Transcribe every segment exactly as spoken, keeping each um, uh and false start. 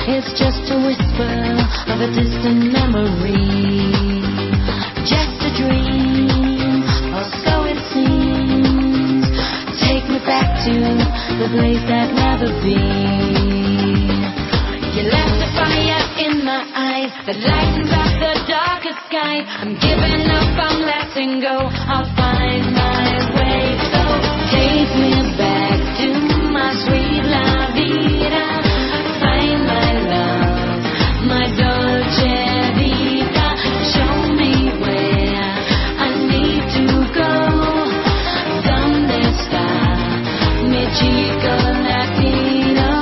It's just a whisper of a distant memory, just a dream, or so it seems. Take me back to the place I'd never been. You left the fire in my eyes that lightens up the darkest sky. I'm giving up, I'm letting go, I'll find my way. So take me back to my sweet la vida. Find my love, my dolce vita. Show me where I need to go. ¿Dónde está mi chico latino?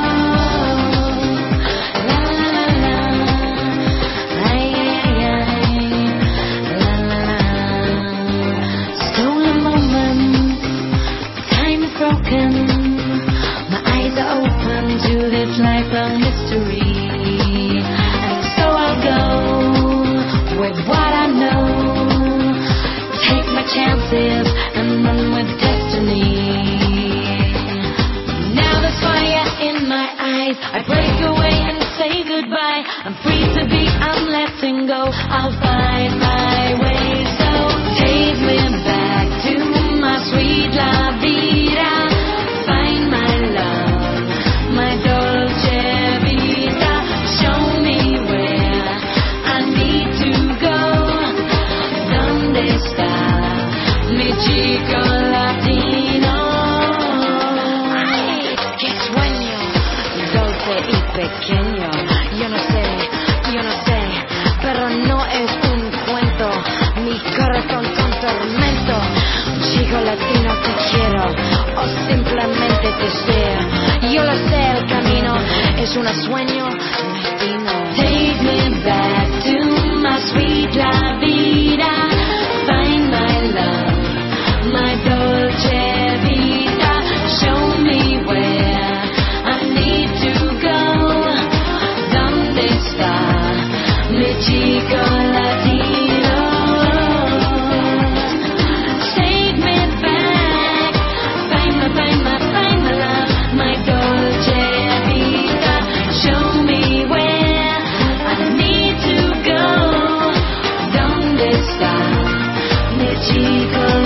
La la la la, ay ay ay, la la la. Stolen moment, time is broken. My eyes are open to this lifelong mystery. And so I'll go with what I know. Take my chances and run with destiny. Now there's fire in my eyes. I break away and say goodbye. I'm free to be, I'm letting go. I'll find my way. So take me back to my sweet la vida. Find my love, my dolce vita. Show me where I need to go. ¿Dónde está mi chico latino? Ay, qué sueño dulce y pequeño. Yo no sé, yo no sé, pero no es un cuento. Mi corazón con tormento. Chico latino te quiero, o simplemente te deseo. Yo lo sé, el camino es un sueño destino. Take me back to my sweet la vida. Find my love, my dolce vita. Show me where I need to go. ¿Dónde está mi chico latino? Take me back, find my, find my, find my love, my dolce vita. Show me where I need to go. ¿Dónde está mi chico